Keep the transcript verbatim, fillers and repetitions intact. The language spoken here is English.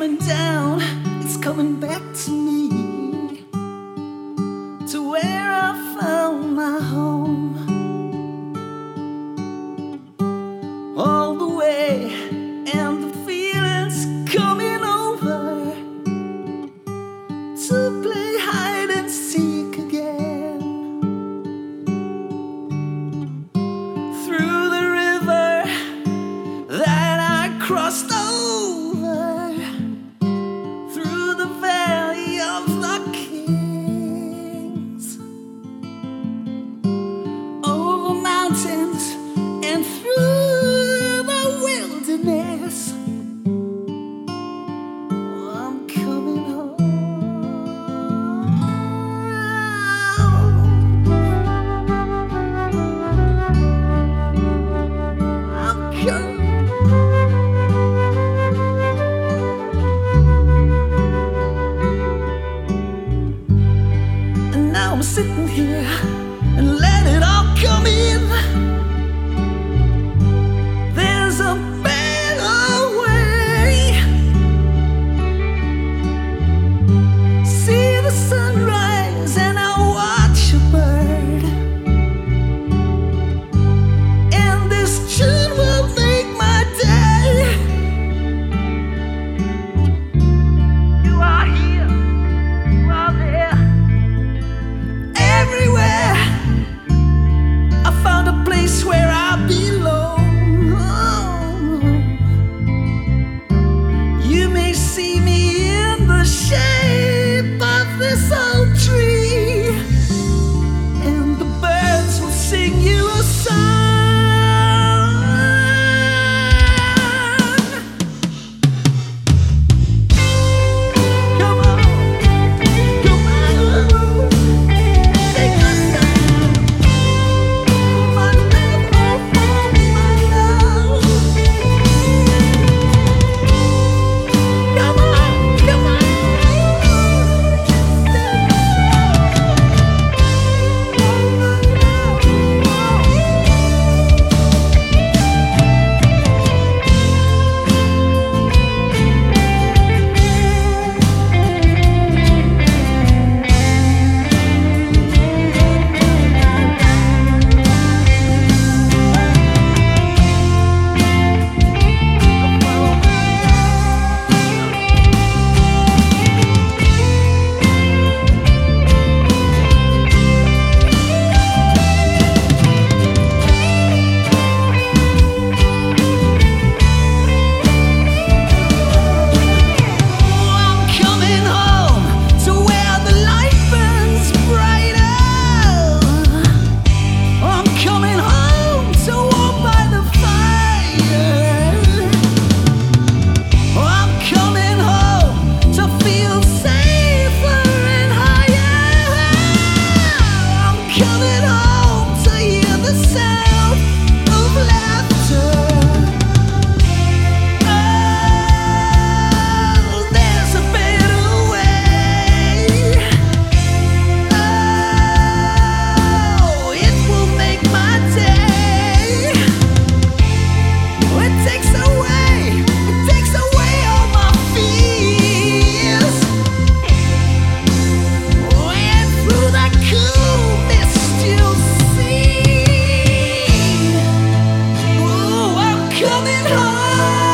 coming down, it's coming back to me, to where I found my home. All the way, and the feeling's coming over to play hide and seek again. Through the river that I crossed over, through the valley of the kings, over mountains and through the wilderness, I'm coming home. I'm coming. And now I'm sitting here and let it all come in. There's a better way. See the sunrise and I'll watch a bird, and this tune will make my day. You are here, you are there, everywhere. I found a place where I belong. You may see me in the shape of this old tree, and the birds will sing you a song. Come on, come on, take my love, my love, my love. Come on, come on. I'm coming home to where the light burns brighter. I'm coming home to warm by the fire. I'm coming home to feel safer and higher. I'm coming home to hear the sound of laughter. Oh, there's a better way. Oh, it will make my day. Oh, it takes away, it takes away all my fears. Oh, and through that cool mist you'll see. Oh, I'm coming home.